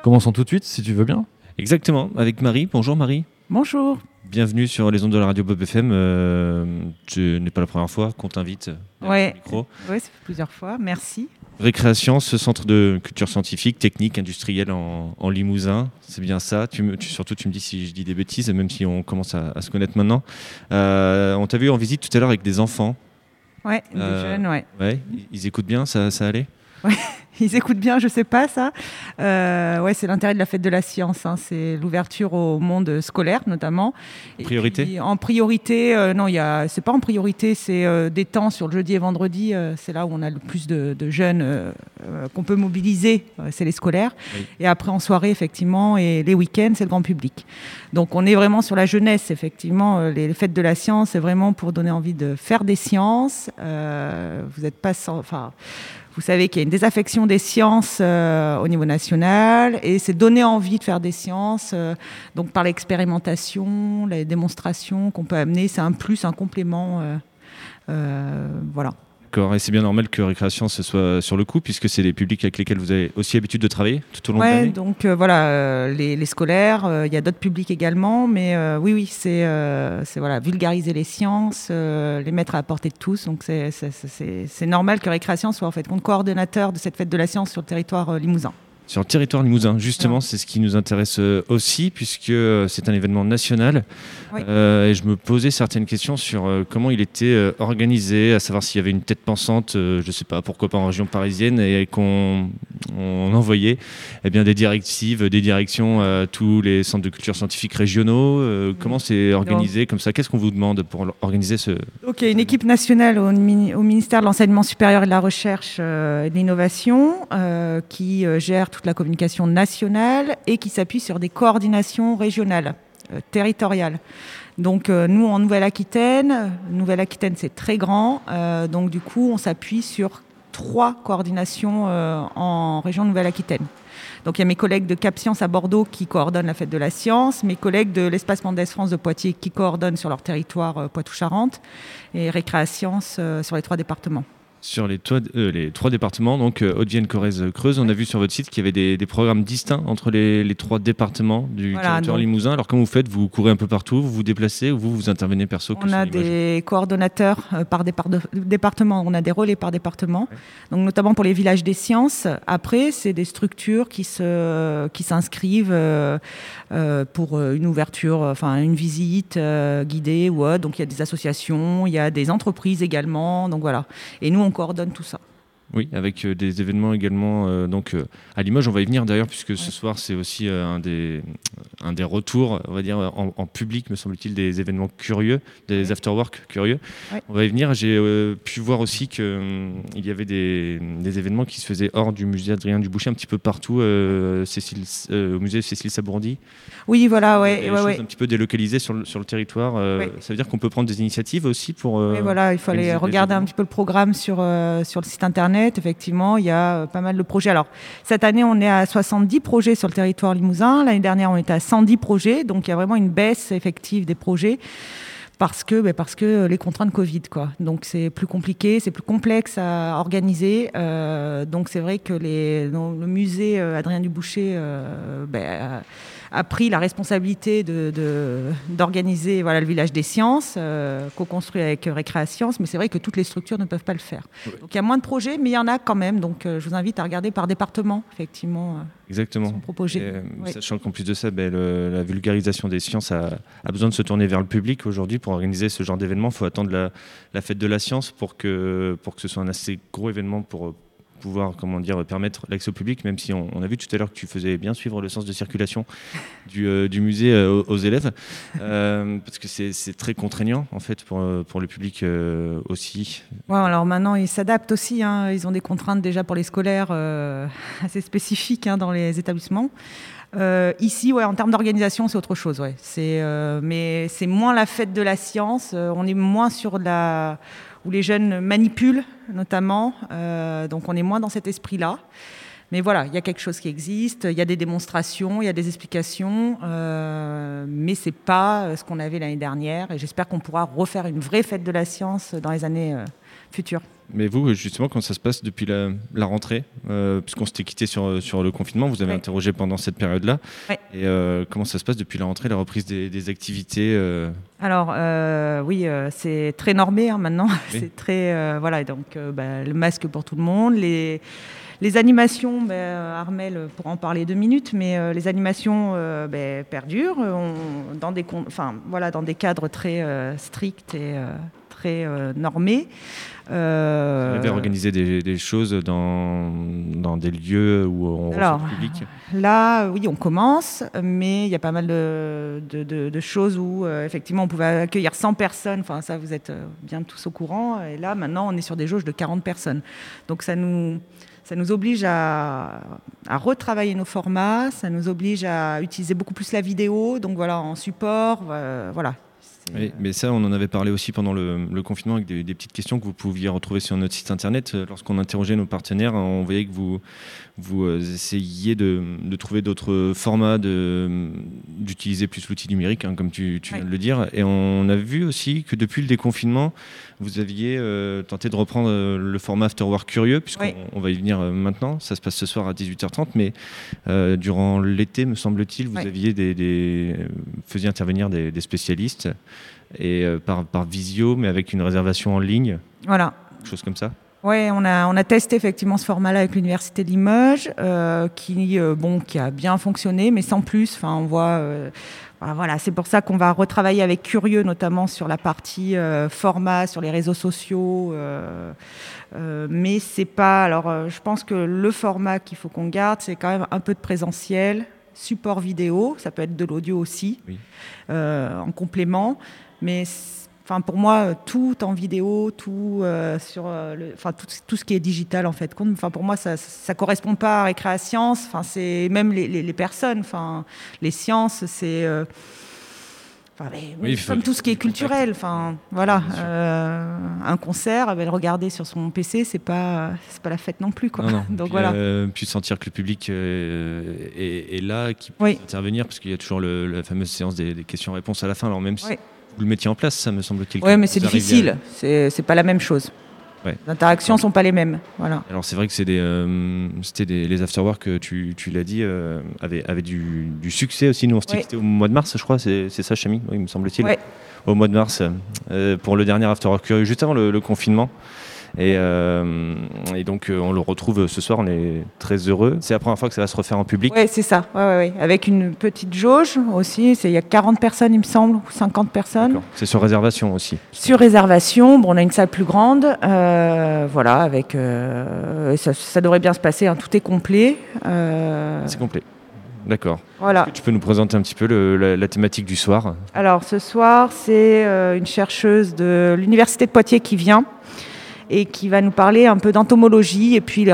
Commençons tout de suite, si tu veux bien. Exactement, avec Marie. Bonjour Marie. Bonjour. Bienvenue sur les ondes de la radio Bob FM. Ce n'est pas la première fois qu'on t'invite Ouais. au micro. Oui, ça fait plusieurs fois. Merci. Récréation, ce centre de culture scientifique, technique, industrielle en Limousin. C'est bien ça. Surtout, tu me dis si je dis des bêtises, même si on commence à se connaître maintenant. On t'a vu en visite tout à l'heure avec des enfants. Ouais, des jeunes, ouais. Ouais, ils écoutent bien, ça allait? Ouais. Ils écoutent bien, je sais pas ça. Ouais, c'est l'intérêt de la fête de la science, hein. C'est l'ouverture au monde scolaire notamment. Priorité? Puis, en priorité, non, c'est pas en priorité, c'est des temps sur le jeudi et vendredi. C'est là où on a le plus de jeunes qu'on peut mobiliser. C'est les scolaires. Oui. Et après en soirée, effectivement, et les week-ends, c'est le grand public. Donc on est vraiment sur la jeunesse, effectivement. Les fêtes de la science, c'est vraiment pour donner envie de faire des sciences. Vous n'êtes pas sans, enfin. Vous savez qu'il y a une désaffection des sciences au niveau national et c'est donner envie de faire des sciences. Donc par l'expérimentation, les démonstrations qu'on peut amener, c'est un plus, un complément. Voilà. D'accord, et c'est bien normal que Récréation ce soit sur le coup, puisque c'est des publics avec lesquels vous avez aussi l'habitude de travailler tout au long de l'année. Donc voilà, les scolaires, il y a d'autres publics également, mais oui, c'est voilà, vulgariser les sciences, les mettre à la portée de tous. Donc c'est normal que Récréation soit en fait coordonnateur de cette fête de la science sur le territoire limousin. Sur le territoire limousin, justement, c'est ce qui nous intéresse aussi, puisque c'est un événement national. Oui. Et je me posais certaines questions sur comment il était organisé, à savoir s'il y avait une tête pensante, je ne sais pas, pourquoi pas en région parisienne, et qu'on envoyait des directives, des directions à tous les centres de culture scientifique régionaux. Comment c'est organisé comme ça? Qu'est-ce qu'on vous demande pour organiser ce... Donc, il y a une équipe nationale au ministère de l'Enseignement supérieur et de la Recherche et de l'Innovation qui gère toute la communication nationale et qui s'appuie sur des coordinations régionales, territoriales. Donc nous en Nouvelle-Aquitaine c'est très grand, donc du coup on s'appuie sur 3 coordinations en région Nouvelle-Aquitaine. Donc il y a mes collègues de Cap Science à Bordeaux qui coordonnent la fête de la science, mes collègues de l'Espace Mendès France de Poitiers qui coordonnent sur leur territoire Poitou-Charentes et Récréation sur les 3 départements. Sur les 3 départements, donc Haute-Vienne, Corrèze, Creuse, on a vu sur votre site qu'il y avait des programmes distincts entre les 3 départements du territoire limousin. Alors comment vous faites? Vous courez un peu partout, vous vous déplacez ou vous intervenez perso? On a des coordonnateurs par département, on a des relais par département, donc notamment pour les villages des sciences. Après, c'est des structures qui s'inscrivent pour une ouverture, enfin une visite guidée ou autre. Donc il y a des associations, il y a des entreprises également, donc voilà. Et nous, on coordonne tout ça. Oui, avec des événements également à Limoges. On va y venir d'ailleurs, puisque ce soir, c'est aussi un des retours, on va dire, en public, me semble-t-il, des événements curieux, des after-work curieux. Oui. On va y venir. J'ai pu voir aussi qu'il y avait des événements qui se faisaient hors du musée Adrien Duboucher, un petit peu partout, au musée Cécile Sabourdi. Oui, voilà, des choses un petit peu délocalisées sur le territoire. Ça veut dire qu'on peut prendre des initiatives aussi pour... oui, voilà, il faut aller regarder un petit peu le programme sur le site internet. Effectivement, il y a pas mal de projets. Alors, cette année, on est à 70 projets sur le territoire limousin. L'année dernière, on était à 110 projets. Donc, il y a vraiment une baisse effective des projets parce que les contraintes Covid, quoi. Donc, c'est plus compliqué, c'est plus complexe à organiser. Donc, c'est vrai que le musée Adrien Duboucher a pris la responsabilité d'organiser le village des sciences, co-construit avec Récréation, mais c'est vrai que toutes les structures ne peuvent pas le faire. Oui. Donc il y a moins de projets, mais il y en a quand même. Donc je vous invite à regarder par département, effectivement. Exactement. Sachant qu'en plus de ça, la vulgarisation des sciences a besoin de se tourner vers le public aujourd'hui. Pour organiser ce genre d'événement, il faut attendre la fête de la science pour que ce soit un assez gros événement pour pouvoir permettre l'accès au public, même si on a vu tout à l'heure que tu faisais bien suivre le sens de circulation du musée aux élèves, parce que c'est très contraignant en fait pour le public aussi. Ouais, alors maintenant ils s'adaptent aussi, hein. Ils ont des contraintes déjà pour les scolaires assez spécifiques dans les établissements. Ici, en termes d'organisation, c'est autre chose. Ouais. Mais c'est moins la fête de la science. On est moins sur où les jeunes manipulent, notamment. Donc, on est moins dans cet esprit-là. Mais voilà, il y a quelque chose qui existe. Il y a des démonstrations, il y a des explications. Mais ce n'est pas ce qu'on avait l'année dernière. Et j'espère qu'on pourra refaire une vraie fête de la science dans les années futures. Mais vous, justement, quand ça se passe depuis la rentrée, puisqu'on s'était quitté sur le confinement, vous avez interrogé pendant cette période-là. Ouais. Et comment ça se passe depuis la rentrée, la reprise des activités Alors, oui, c'est très normé maintenant. Oui. C'est très... voilà, donc le masque pour tout le monde. Les animations, Armelle pourra en parler 2 minutes, mais les animations perdurent dans des cadres très stricts et très normés. Vous avez organisé des choses dans des lieux où on reçoit le public ? Là, oui, on commence, mais il y a pas mal de choses où, effectivement, on pouvait accueillir 100 personnes. Enfin, ça, vous êtes bien tous au courant. Et là, maintenant, on est sur des jauges de 40 personnes. Donc, ça nous oblige à retravailler nos formats, ça nous oblige à utiliser beaucoup plus la vidéo, donc voilà, en support, voilà. Oui, mais ça, on en avait parlé aussi pendant le confinement avec des petites questions que vous pouviez retrouver sur notre site internet. Lorsqu'on interrogeait nos partenaires, on voyait que vous essayiez de trouver d'autres formats, d'utiliser plus l'outil numérique, comme tu viens de le dire. Et on a vu aussi que depuis le déconfinement, vous aviez tenté de reprendre le format Afterwork Curieux, puisqu'on va y venir maintenant. Ça se passe ce soir à 18h30, mais durant l'été, me semble-t-il, vous aviez faisiez intervenir des spécialistes et par visio, mais avec une réservation en ligne. Voilà. Quelque chose comme ça. Oui, on a testé effectivement ce format-là avec l'Université de Limoges, qui a bien fonctionné, mais sans plus. Enfin, on voit... Voilà, c'est pour ça qu'on va retravailler avec Curieux, notamment sur la partie format, sur les réseaux sociaux. Mais c'est pas... Alors, je pense que le format qu'il faut qu'on garde, c'est quand même un peu de présentiel, support vidéo, ça peut être de l'audio aussi, en complément. Mais pour moi, tout en vidéo, tout tout ce qui est digital, en fait. Pour moi, ça correspond pas à Récréa Sciences. C'est même les personnes. Les sciences, c'est comme tout ce qui est culturel. Voilà. Un concert, le regarder sur son PC, c'est pas la fête non plus, quoi. Non. Donc puis, voilà. Puis sentir que le public est là, qui peut intervenir, parce qu'il y a toujours la fameuse séance des questions-réponses à la fin. Alors même si vous le mettiez en place, ça me semble-t-il. Oui, mais c'est difficile. C'est pas la même chose. Ouais. Les interactions ne sont pas les mêmes. Voilà. Alors c'est vrai que les afterwork, tu l'as dit, avaient du succès aussi. Nous on s'était quitté au mois de mars, je crois. C'est ça, Chami, oui, me semble-t-il. Ouais. Au mois de mars, pour le dernier afterwork curieux, juste avant le confinement. Et donc on le retrouve ce soir, on est très heureux. C'est la première fois que ça va se refaire en public. Oui, c'est ça, ouais. Avec une petite jauge aussi, il y a 40 personnes il me semble, ou 50 personnes. D'accord. C'est sur réservation aussi. Sur réservation, on a une salle plus grande, voilà, avec ça devrait bien se passer, tout est complet. C'est complet. D'accord. Voilà. Est-ce que tu peux nous présenter un petit peu la thématique du soir ? Alors ce soir, c'est une chercheuse de l'Université de Poitiers qui vient et qui va nous parler un peu d'entomologie et puis les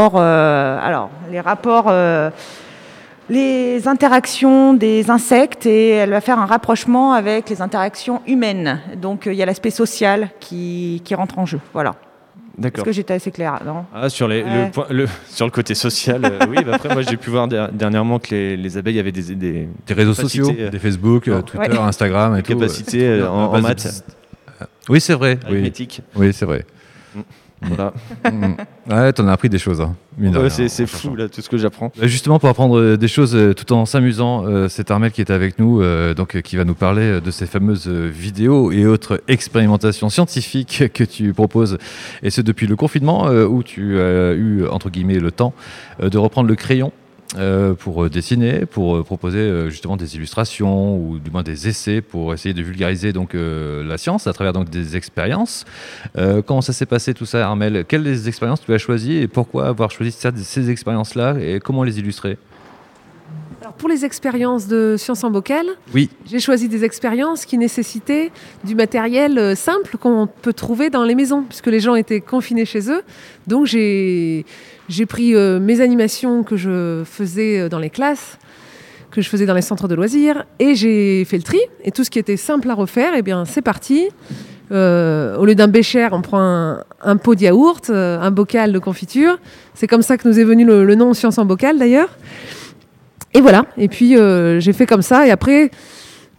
interactions des insectes, et elle va faire un rapprochement avec les interactions humaines. Donc il y a l'aspect social qui rentre en jeu. Voilà. D'accord. Est-ce que j'étais assez claire, non ? Sur le côté social, oui. Après, moi, j'ai pu voir dernièrement que les abeilles avaient des réseaux sociaux, des Facebook, Twitter, Instagram et tout. Capacités en maths. Oui, c'est vrai. Arithmétique. Oui, c'est vrai. Voilà. Ouais, t'en as appris des choses. Hein, c'est fou là, tout ce que j'apprends. Justement, pour apprendre des choses tout en s'amusant, c'est Armelle qui est avec nous, qui va nous parler de ces fameuses vidéos et autres expérimentations scientifiques que tu proposes. Et c'est depuis le confinement où tu as eu, entre guillemets, le temps de reprendre le crayon pour dessiner, pour proposer justement des illustrations ou du moins des essais pour essayer de vulgariser la science à travers des expériences. Comment ça s'est passé tout ça, Armelle ? Quelles expériences tu as choisies et pourquoi avoir choisi ces expériences-là et comment les illustrer ? Alors pour les expériences de sciences en bocal, j'ai choisi des expériences qui nécessitaient du matériel simple qu'on peut trouver dans les maisons, puisque les gens étaient confinés chez eux. Donc j'ai pris mes animations que je faisais dans les classes, que je faisais dans les centres de loisirs, et j'ai fait le tri. Et tout ce qui était simple à refaire, c'est parti. Au lieu d'un bécher, on prend un pot de yaourt, un bocal de confiture. C'est comme ça que nous est venu le nom Sciences en bocal, d'ailleurs. Et voilà, et puis j'ai fait comme ça, et après,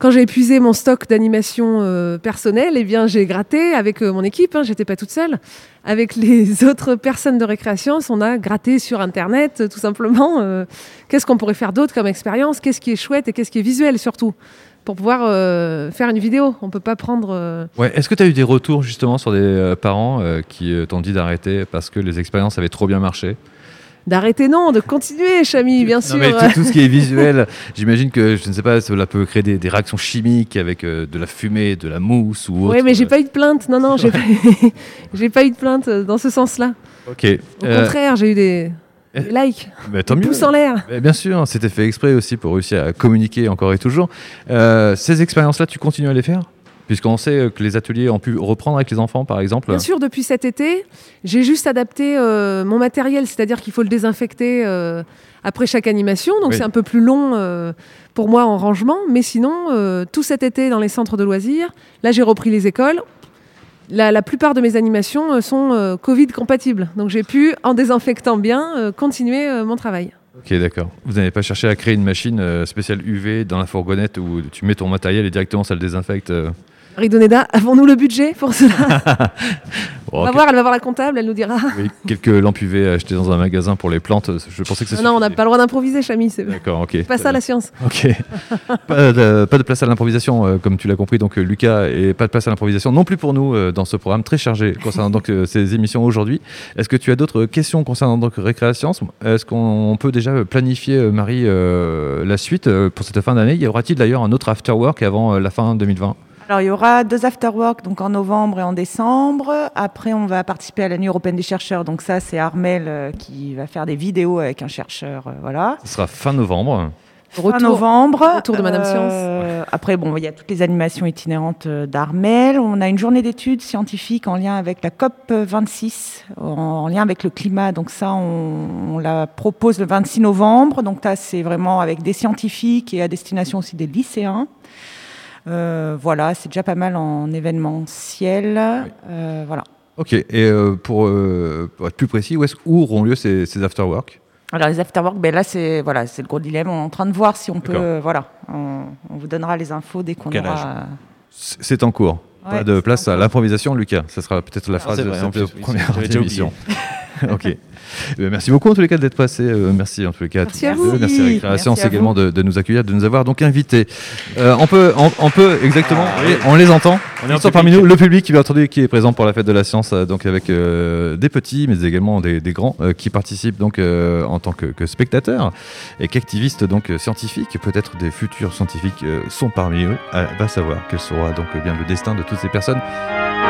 Quand j'ai épuisé mon stock d'animation personnelle, eh bien, j'ai gratté avec mon équipe, j'étais pas toute seule. Avec les autres personnes de Récréascience, on a gratté sur Internet, tout simplement. Qu'est-ce qu'on pourrait faire d'autre comme expérience ? Qu'est-ce qui est chouette et qu'est-ce qui est visuel, surtout ? Pour pouvoir faire une vidéo. On ne peut pas prendre... Ouais. Est-ce que tu as eu des retours, justement, sur des parents qui t'ont dit d'arrêter parce que les expériences avaient trop bien marché ? D'arrêter, non, de continuer, Chami, bien sûr. Mais tout ce qui est visuel, j'imagine que, je ne sais pas, cela peut créer des réactions chimiques avec de la fumée, de la mousse ou autre. Oui, mais j'ai pas eu de plainte. Non, j'ai pas eu de plainte dans ce sens-là. Ok. Au contraire, j'ai eu des likes, tant mieux. pouces en l'air. Bien sûr, c'était fait exprès aussi pour réussir à communiquer encore et toujours. Ces expériences-là, tu continues à les faire ? Puisqu'on sait que les ateliers ont pu reprendre avec les enfants, par exemple. Bien sûr, depuis cet été, j'ai juste adapté mon matériel, c'est-à-dire qu'il faut le désinfecter après chaque animation, donc c'est un peu plus long pour moi en rangement, mais sinon, tout cet été dans les centres de loisirs, là j'ai repris les écoles. La plupart de mes animations sont Covid compatibles, donc j'ai pu, en désinfectant bien, continuer mon travail. Ok, d'accord. Vous n'avez pas cherché à créer une machine spéciale UV dans la fourgonnette où tu mets ton matériel et directement ça le désinfecte Marie-Doneda, avons-nous le budget pour cela? On va voir, elle va voir la comptable, elle nous dira. Oui, quelques lampes UV achetées dans un magasin pour les plantes, je pensais que ça Non, on n'a pas le droit d'improviser, Chami. D'accord, ok. C'est pas ça la science. Ok. Pas de place à l'improvisation, comme tu l'as compris, donc Lucas, et pas de place à l'improvisation non plus pour nous dans ce programme très chargé concernant donc ces émissions aujourd'hui. Est-ce que tu as d'autres questions concernant donc Récréascience? Est-ce qu'on peut déjà planifier, Marie, la suite pour cette fin d'année? Y aura-t-il d'ailleurs un autre afterwork avant la fin 2020? Alors, il y aura 2 afterworks, donc en novembre et en décembre. Après, on va participer à la Nuit européenne des chercheurs. Donc ça, c'est Armel qui va faire des vidéos avec un chercheur. Voilà. Ce sera fin novembre. Fin novembre. Retour de Madame Science. Après, bon, il y a toutes les animations itinérantes d'Armel. On a une journée d'études scientifiques en lien avec la COP 26, en lien avec le climat. Donc ça, on la propose le 26 novembre. Donc là, c'est vraiment avec des scientifiques et à destination aussi des lycéens. Voilà, c'est déjà pas mal en événementiel. Oui. Voilà. Ok, et pour être plus précis, où auront lieu ces afterworks? Alors les afterworks, là c'est le gros dilemme. On est en train de voir si on peut. Voilà, on vous donnera les infos dès qu'on aura. C'est en cours. Ouais, pas de place à l'improvisation, Lucas. Ça sera peut-être la phrase de cette première émission. Ok. Merci beaucoup en tous les cas d'être passé. Merci en tous les cas. Merci à vous. Merci à Récréascience également de nous accueillir, de nous avoir donc invités. On peut exactement. On les entend. Ils sont parmi nous. Le public qui est présent pour la fête de la science, donc avec des petits, mais également des grands qui participent donc en tant que spectateurs et qu'activistes donc scientifiques. Peut-être des futurs scientifiques sont parmi eux. Va savoir quel sera donc bien le destin de toutes ces personnes.